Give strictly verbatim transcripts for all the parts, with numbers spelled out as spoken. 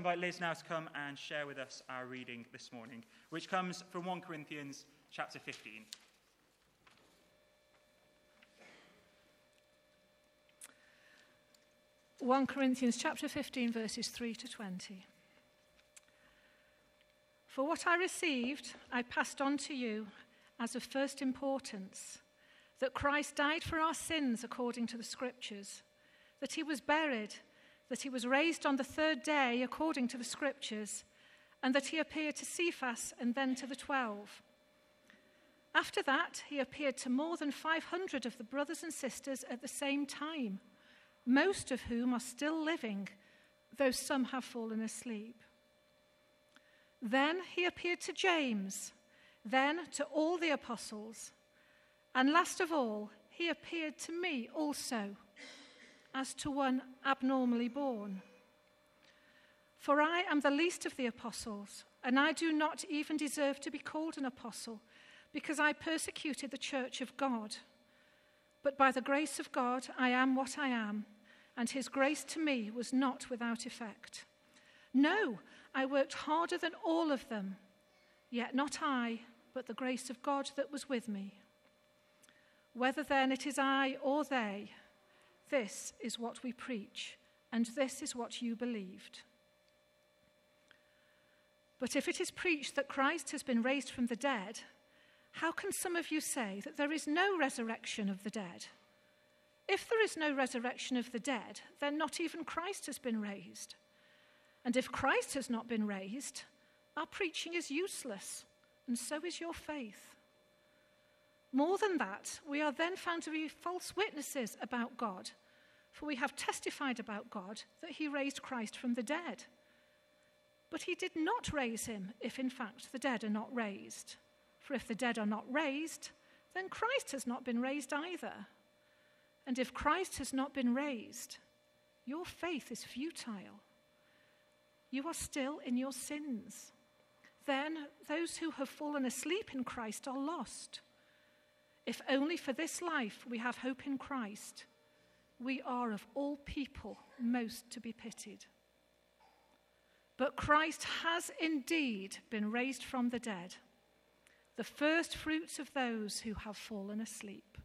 invite Liz now to come and share with us our reading this morning, which comes from First Corinthians chapter fifteen. First Corinthians chapter fifteen, verses three to twenty. For what I received, I passed on to you as of first importance, that Christ died for our sins according to the Scriptures, that he was buried, that he was raised on the third day according to the Scriptures, and that he appeared to Cephas and then to the twelve. After that, he appeared to more than five hundred of the brothers and sisters at the same time, most of whom are still living, though some have fallen asleep. Then he appeared to James, then to all the apostles, and last of all, he appeared to me also, as to one abnormally born. For I am the least of the apostles, and I do not even deserve to be called an apostle, because I persecuted the church of God. But by the grace of God, I am what I am, and his grace to me was not without effect. No, I worked harder than all of them, yet not I, but the grace of God that was with me. Whether then it is I or they, this is what we preach, and this is what you believed. But if it is preached that Christ has been raised from the dead, how can some of you say that there is no resurrection of the dead? If there is no resurrection of the dead, then not even Christ has been raised. And if Christ has not been raised, our preaching is useless, and so is your faith. More than that, we are then found to be false witnesses about God, for we have testified about God that he raised Christ from the dead. But he did not raise him if in fact the dead are not raised. For if the dead are not raised, then Christ has not been raised either. And if Christ has not been raised, your faith is futile. You are still in your sins. Then those who have fallen asleep in Christ are lost. If only for this life we have hope in Christ, we are of all people most to be pitied. But Christ has indeed been raised from the dead, the first fruits of those who have fallen asleep.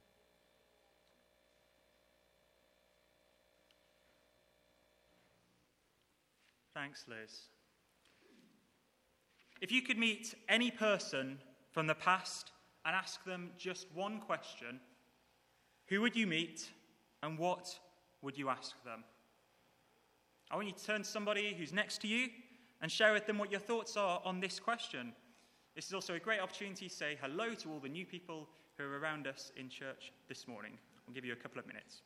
Thanks, Liz. If you could meet any person from the past and ask them just one question, who would you meet and what would you ask them? I want you to turn to somebody who's next to you and share with them what your thoughts are on this question. This is also a great opportunity to say hello to all the new people who are around us in church this morning. I'll give you a couple of minutes.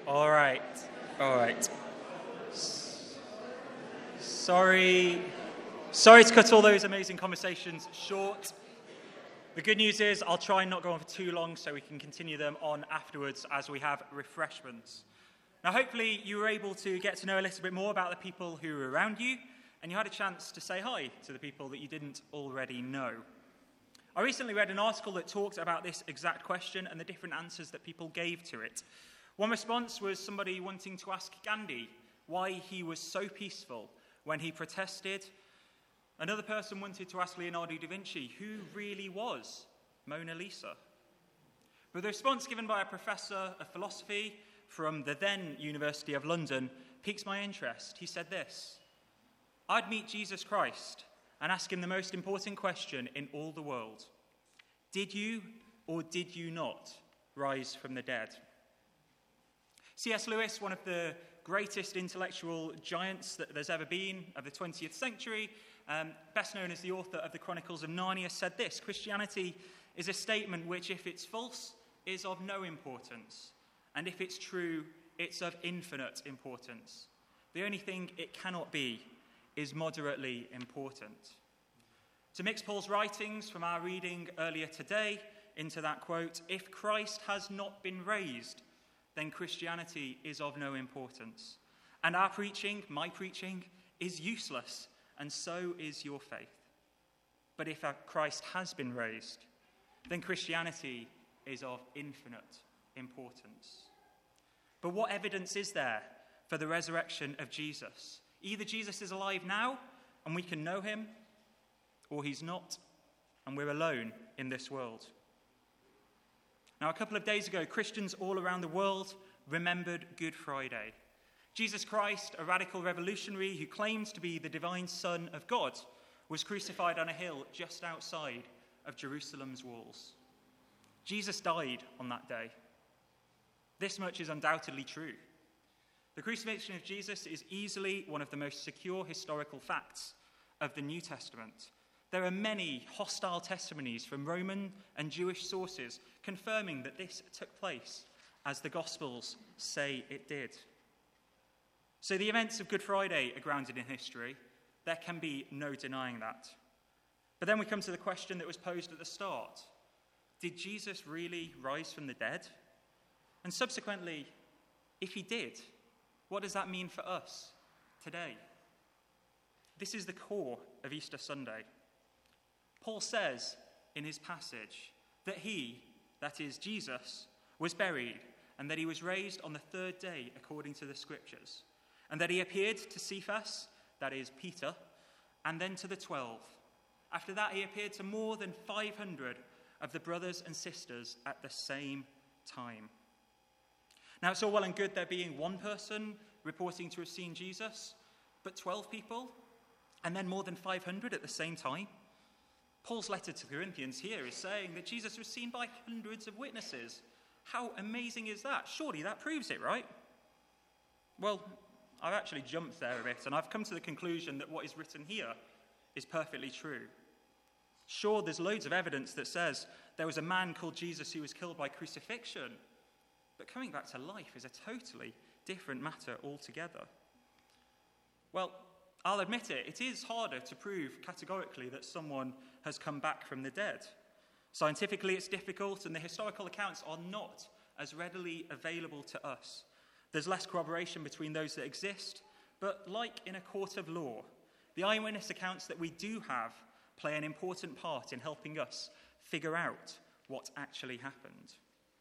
All right, all right. Sorry, sorry to cut all those amazing conversations short. The good news is I'll try and not go on for too long so we can continue them on afterwards as we have refreshments. Now, hopefully you were able to get to know a little bit more about the people who were around you, and you had a chance to say hi to the people that you didn't already know. I recently read an article that talked about this exact question and the different answers that people gave to it. One response was somebody wanting to ask Gandhi why he was so peaceful when he protested. Another person wanted to ask Leonardo da Vinci who really was Mona Lisa. But the response given by a professor of philosophy from the then University of London piques my interest. He said this: "I'd meet Jesus Christ and ask him the most important question in all the world. Did you or did you not rise from the dead?" C S Lewis, one of the greatest intellectual giants that there's ever been of the twentieth century, um, best known as the author of the Chronicles of Narnia, said this: "Christianity is a statement which, if it's false, is of no importance, and if it's true, it's of infinite importance. The only thing it cannot be is moderately important." To mix Paul's writings from our reading earlier today into that quote, if Christ has not been raised, then Christianity is of no importance. And our preaching, my preaching, is useless, and so is your faith. But if Christ has been raised, then Christianity is of infinite importance. But what evidence is there for the resurrection of Jesus? Either Jesus is alive now, and we can know him, or he's not, and we're alone in this world. Now, a couple of days ago, Christians all around the world remembered Good Friday. Jesus Christ, a radical revolutionary who claimed to be the divine Son of God, was crucified on a hill just outside of Jerusalem's walls. Jesus died on that day. This much is undoubtedly true. The crucifixion of Jesus is easily one of the most secure historical facts of the New Testament. There are many hostile testimonies from Roman and Jewish sources confirming that this took place as the Gospels say it did. So the events of Good Friday are grounded in history. There can be no denying that. But then we come to the question that was posed at the start. Did Jesus really rise from the dead? And subsequently, if he did, what does that mean for us today? This is the core of Easter Sunday. Paul says in his passage that he, that is Jesus, was buried and that he was raised on the third day according to the scriptures, and that he appeared to Cephas, that is Peter, and then to the twelve. After that, he appeared to more than five hundred of the brothers and sisters at the same time. Now, it's all well and good there being one person reporting to have seen Jesus, but twelve people, and then more than five hundred at the same time? Paul's letter to the Corinthians here is saying that Jesus was seen by hundreds of witnesses. How amazing is that? Surely that proves it, right? Well, I've actually jumped there a bit, and I've come to the conclusion that what is written here is perfectly true. Sure, there's loads of evidence that says there was a man called Jesus who was killed by crucifixion, but coming back to life is a totally different matter altogether. Well, I'll admit it, it is harder to prove categorically that someone has come back from the dead. Scientifically, it's difficult, and the historical accounts are not as readily available to us. There's less corroboration between those that exist, but like in a court of law, the eyewitness accounts that we do have play an important part in helping us figure out what actually happened.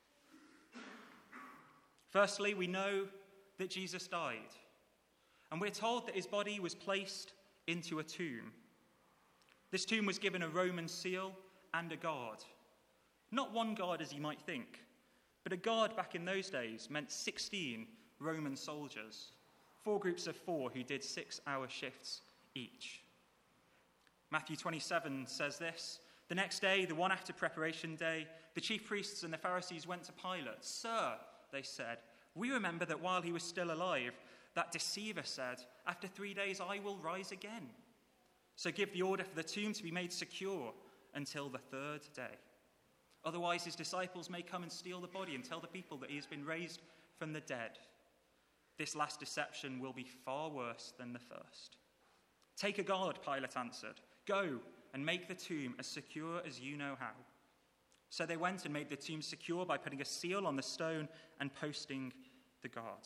Firstly, we know that Jesus died, and we're told that his body was placed into a tomb. This tomb was given a Roman seal and a guard. Not one guard as you might think, but a guard back in those days meant sixteen Roman soldiers, four groups of four who did six-hour shifts each. Matthew twenty-seven says this: "The next day, the one after preparation day, the chief priests and the Pharisees went to Pilate. 'Sir,' they said, 'we remember that while he was still alive, that deceiver said, after three days I will rise again. So give the order for the tomb to be made secure until the third day. Otherwise his disciples may come and steal the body and tell the people that he has been raised from the dead. this last deception will be far worse than the first. Take a guard, Pilate answered. Go and make the tomb as secure as you know how. So they went and made the tomb secure by putting a seal on the stone and posting the guard.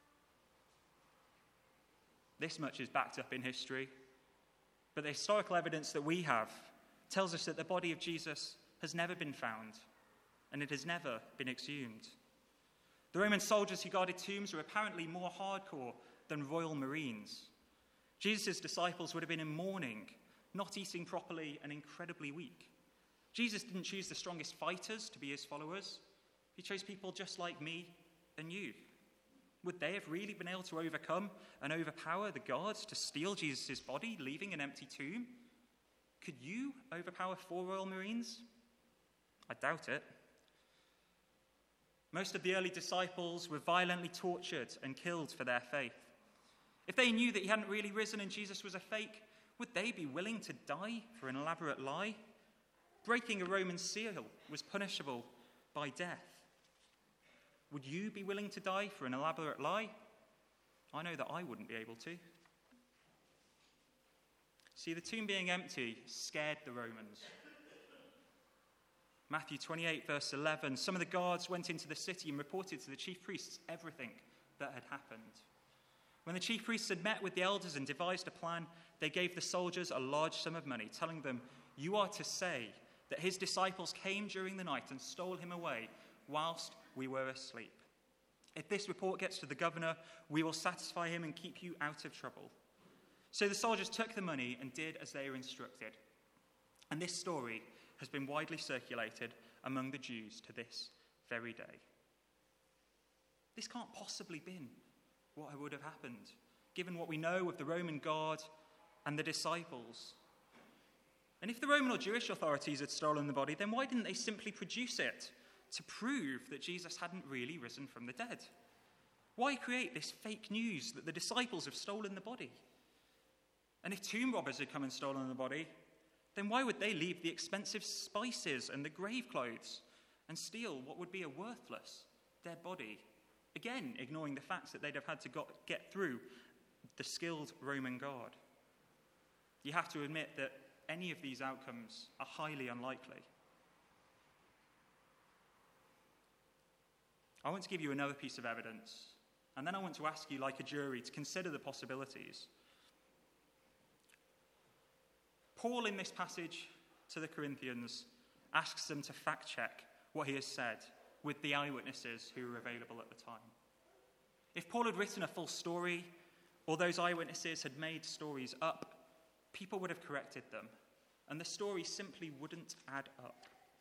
This much is backed up in history, but the historical evidence that we have tells us that the body of Jesus has never been found, and it has never been exhumed. The Roman soldiers who guarded tombs were apparently more hardcore than royal marines. Jesus' disciples would have been in mourning, not eating properly and incredibly weak. Jesus didn't choose the strongest fighters to be his followers. He chose people just like me and you. Would they have really been able to overcome and overpower the guards to steal Jesus' body, leaving an empty tomb? Could you overpower four royal marines? I doubt it. Most of the early disciples were violently tortured and killed for their faith. If they knew that he hadn't really risen and Jesus was a fake, would they be willing to die for an elaborate lie? Breaking a Roman seal was punishable by death. Would you be willing to die for an elaborate lie? I know that I wouldn't be able to. See, the tomb being empty scared the Romans. Matthew twenty-eight, verse eleven, some of the guards went into the city and reported to the chief priests everything that had happened. When the chief priests had met with the elders and devised a plan, they gave the soldiers a large sum of money, telling them, "You are to say that his disciples came during the night and stole him away whilst we were asleep. If this report gets to the governor, we will satisfy him and keep you out of trouble." So the soldiers took the money and did as they were instructed. And this story has been widely circulated among the Jews to this very day. This can't possibly been what would have happened, given what we know of the Roman guard and the disciples. And if the Roman or Jewish authorities had stolen the body, then why didn't they simply produce it to prove that Jesus hadn't really risen from the dead? Why create this fake news that the disciples have stolen the body? And if tomb robbers had come and stolen the body, then why would they leave the expensive spices and the grave clothes and steal what would be a worthless dead body? Again, ignoring the fact that they'd have had to got, get through the skilled Roman guard. You have to admit that any of these outcomes are highly unlikely. I want to give you another piece of evidence, and then I want to ask you, like a jury, to consider the possibilities. Paul, in this passage to the Corinthians, asks them to fact-check what he has said with the eyewitnesses who were available at the time. If Paul had written a full story, or those eyewitnesses had made stories up, people would have corrected them, and the story simply wouldn't add up.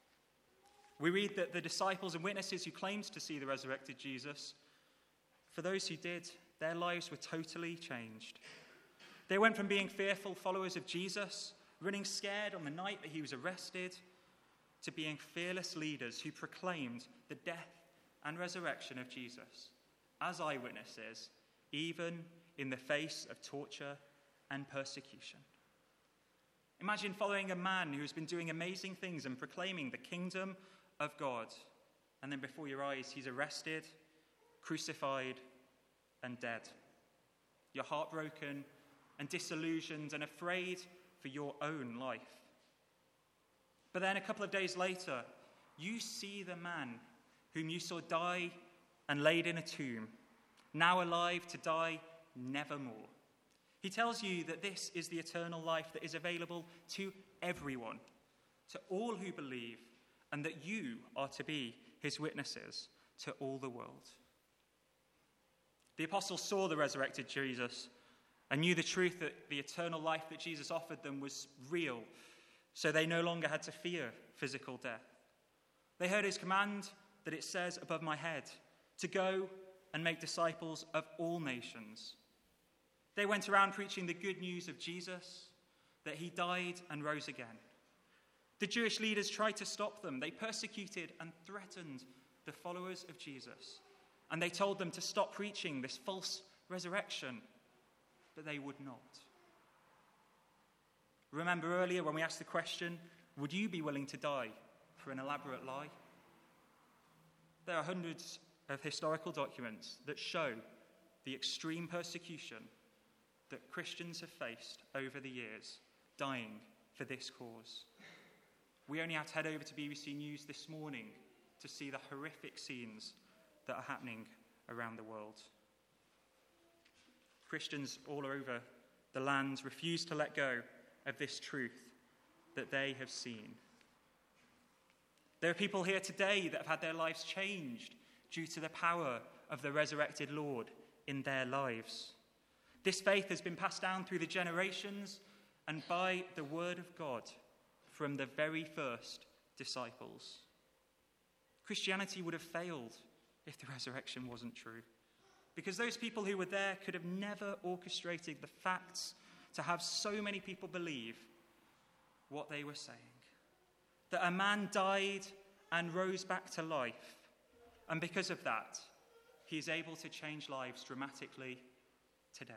We read that the disciples and witnesses who claimed to see the resurrected Jesus, for those who did, their lives were totally changed. They went from being fearful followers of Jesus, running scared on the night that he was arrested, to being fearless leaders who proclaimed the death and resurrection of Jesus as eyewitnesses, even in the face of torture and persecution. Imagine following a man who has been doing amazing things and proclaiming the kingdom of God, and then before your eyes he's arrested, crucified, and dead. You're heartbroken and disillusioned and afraid for your own life. But then a couple of days later, you see the man whom you saw die and laid in a tomb, now alive to die nevermore. He tells you that this is the eternal life that is available to everyone, to all who believe, and that you are to be his witnesses to all the world. The apostles saw the resurrected Jesus and knew the truth that the eternal life that Jesus offered them was real, so they no longer had to fear physical death. They heard his command that it says above my head, to go and make disciples of all nations. They went around preaching the good news of Jesus, that he died and rose again. The Jewish leaders tried to stop them. They persecuted and threatened the followers of Jesus, and they told them to stop preaching this false resurrection, but they would not. Remember earlier when we asked the question, would you be willing to die for an elaborate lie? There are hundreds of historical documents that show the extreme persecution that Christians have faced over the years, dying for this cause. We only have to head over to B B C News this morning to see the horrific scenes that are happening around the world. Christians all over the land refuse to let go of this truth that they have seen. There are people here today that have had their lives changed due to the power of the resurrected Lord in their lives. This faith has been passed down through the generations and by the word of God from the very first disciples. Christianity would have failed if the resurrection wasn't true, because those people who were there could have never orchestrated the facts to have so many people believe what they were saying. That a man died and rose back to life, and because of that, he is able to change lives dramatically today.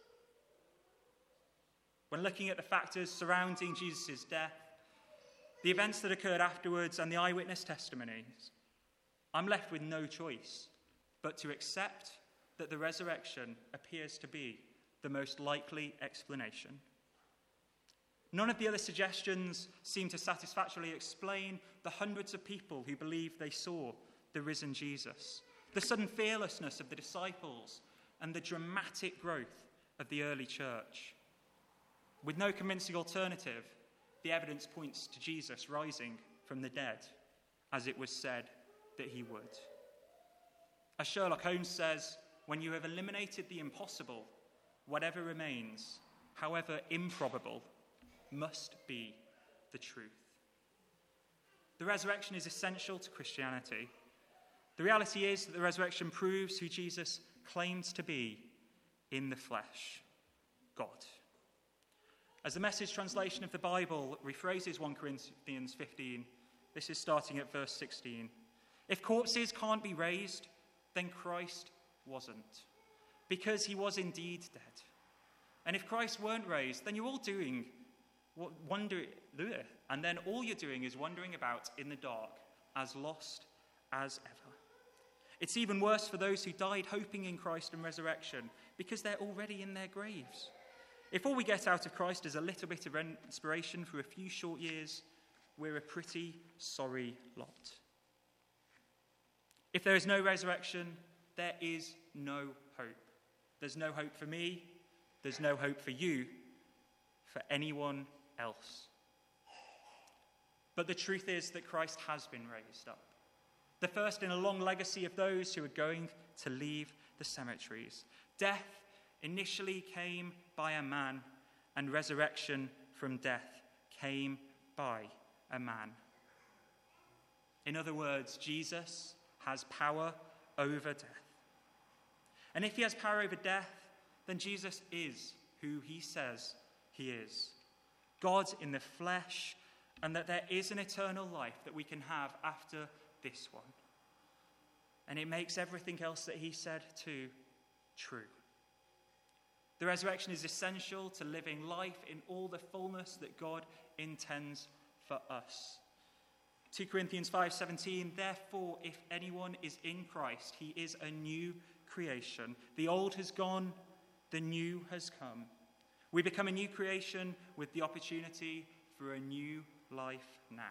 When looking at the factors surrounding Jesus' death, the events that occurred afterwards, and the eyewitness testimonies, I'm left with no choice but to accept that the resurrection appears to be the most likely explanation. None of the other suggestions seem to satisfactorily explain the hundreds of people who believed they saw the risen Jesus, the sudden fearlessness of the disciples, and the dramatic growth of the early church. With no convincing alternative, the evidence points to Jesus rising from the dead, as it was said that he would. As Sherlock Holmes says, when you have eliminated the impossible, whatever remains, however improbable, must be the truth. The resurrection is essential to Christianity. The reality is that the resurrection proves who Jesus claims to be in the flesh, God. As the Message translation of the Bible rephrases First Corinthians fifteen, this is starting at verse sixteen. If corpses can't be raised, then Christ wasn't, because he was indeed dead. And if Christ weren't raised, then you're all doing wonder, and then all you're doing is wandering about in the dark, as lost as ever. It's even worse for those who died hoping in Christ and resurrection, because they're already in their graves. If all we get out of Christ is a little bit of inspiration for a few short years, we're a pretty sorry lot. If there is no resurrection, there is no hope. There's no hope for me. There's no hope for you, for anyone else. But the truth is that Christ has been raised up, the first in a long legacy of those who are going to leave the cemeteries. Death initially came by a man, and resurrection from death came by a man. In other words, Jesus has power over death. And if he has power over death, then Jesus is who he says he is, God in the flesh, and that there is an eternal life that we can have after this one. And it makes everything else that he said too true. The resurrection is essential to living life in all the fullness that God intends for us. Second Corinthians five seventeen, therefore, if anyone is in Christ, he is a new creation. The old has gone, the new has come. We become a new creation with the opportunity for a new life now.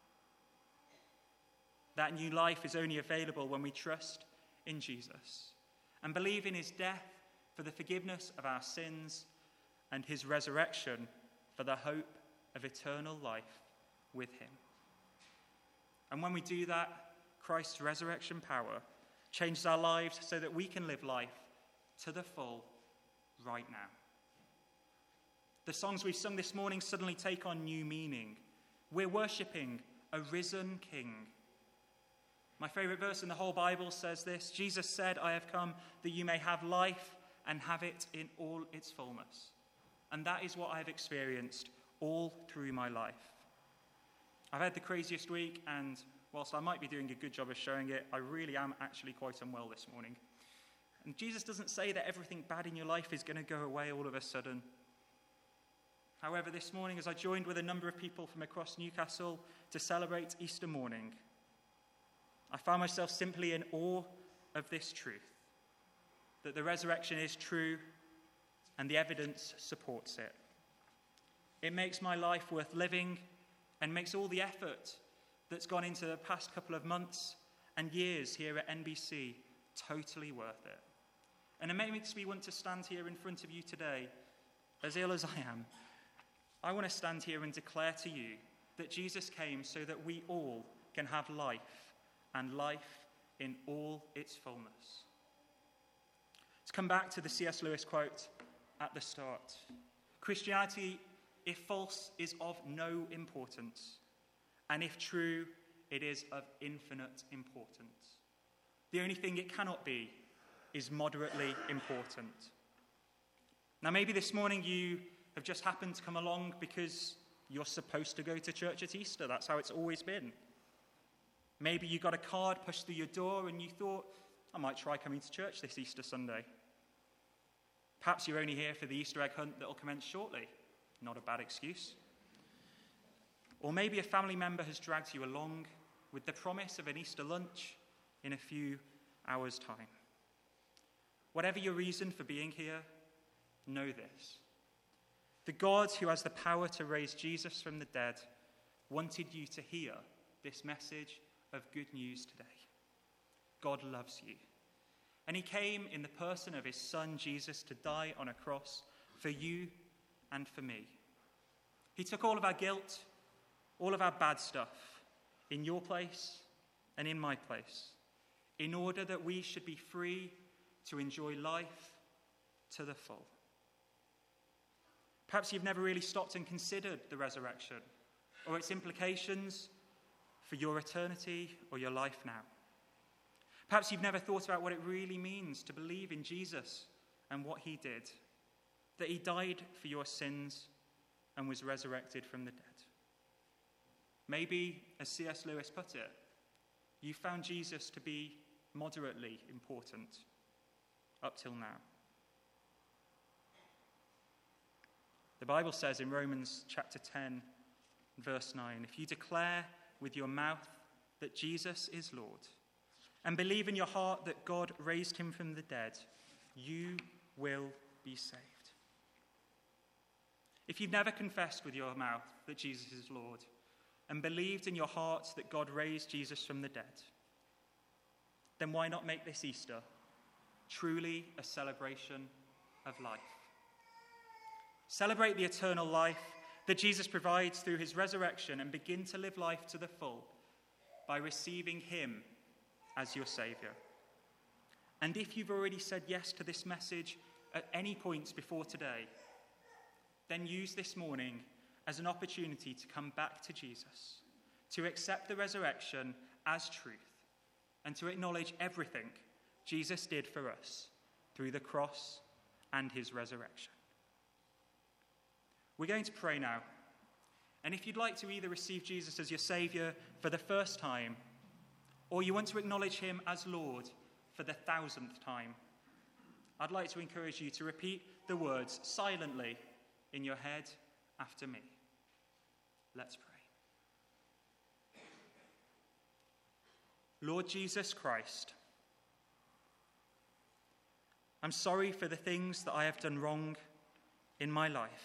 That new life is only available when we trust in Jesus and believe in his death for the forgiveness of our sins and his resurrection for the hope of eternal life with him. And when we do that, Christ's resurrection power changes our lives so that we can live life to the full right now. The songs we've sung this morning suddenly take on new meaning. We're worshipping a risen King. My favourite verse in the whole Bible says this: Jesus said, I have come that you may have life and have it in all its fullness. And that is what I've experienced all through my life. I've had the craziest week, and whilst I might be doing a good job of showing it, I really am actually quite unwell this morning. And Jesus doesn't say that everything bad in your life is going to go away all of a sudden. However, this morning, as I joined with a number of people from across Newcastle to celebrate Easter morning, I found myself simply in awe of this truth. that the resurrection is true and the evidence supports it. It makes my life worth living and makes all the effort that's gone into the past couple of months and years here at N B C totally worth it. And it makes me want to stand here in front of you today, as ill as I am. I want to stand here and declare to you that Jesus came so that we all can have life, and life in all its fullness. To come back to the C S Lewis quote at the start, Christianity, if false, is of no importance, and if true, it is of infinite importance. The only thing it cannot be is moderately important. Now, maybe this morning you have just happened to come along because you're supposed to go to church at Easter. That's how it's always been. Maybe you got a card pushed through your door and you thought, I might try coming to church this Easter Sunday. Perhaps you're only here for the Easter egg hunt that will commence shortly. Not a bad excuse. Or maybe a family member has dragged you along with the promise of an Easter lunch in a few hours' time. Whatever your reason for being here, know this. The God who has the power to raise Jesus from the dead wanted you to hear this message of good news today. God loves you. And he came in the person of his son Jesus to die on a cross for you and for me. He took all of our guilt, all of our bad stuff, in your place and in my place, in order that we should be free to enjoy life to the full. Perhaps you've never really stopped and considered the resurrection or its implications for your eternity or your life now. Perhaps you've never thought about what it really means to believe in Jesus and what he did, that he died for your sins and was resurrected from the dead. Maybe, as C S Lewis put it, you found Jesus to be moderately important up till now. The Bible says in Romans chapter ten, verse nine, if you declare with your mouth that Jesus is Lord and believe in your heart that God raised him from the dead, you will be saved. If you've never confessed with your mouth that Jesus is Lord and believed in your heart that God raised Jesus from the dead, then why not make this Easter truly a celebration of life? Celebrate the eternal life that Jesus provides through his resurrection and begin to live life to the full by receiving him as your Saviour. And if you've already said yes to this message at any points before today, then use this morning as an opportunity to come back to Jesus, to accept the resurrection as truth, and to acknowledge everything Jesus did for us through the cross and his resurrection. We're going to pray now. And if you'd like to either receive Jesus as your Saviour for the first time, or you want to acknowledge him as Lord for the thousandth time, I'd like to encourage you to repeat the words silently in your head after me. Let's pray. Lord Jesus Christ, I'm sorry for the things that I have done wrong in my life.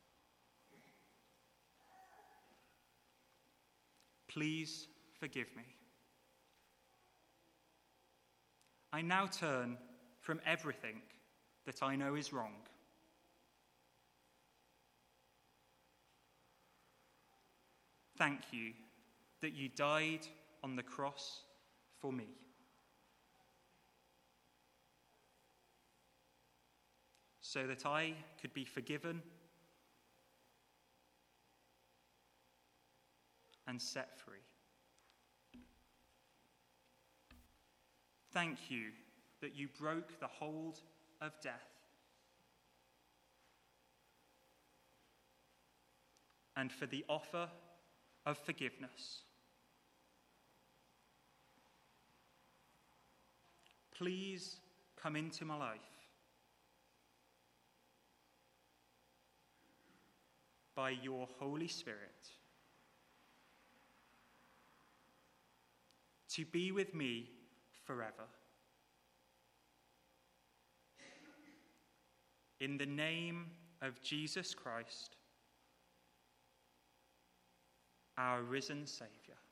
Please forgive me. I now turn from everything that I know is wrong. Thank you that you died on the cross for me. So that I could be forgiven and set free. Thank you that you broke the hold of death and for the offer of forgiveness. Please come into my life by your Holy Spirit to be with me forever. in the name of Jesus Christ, our risen Saviour.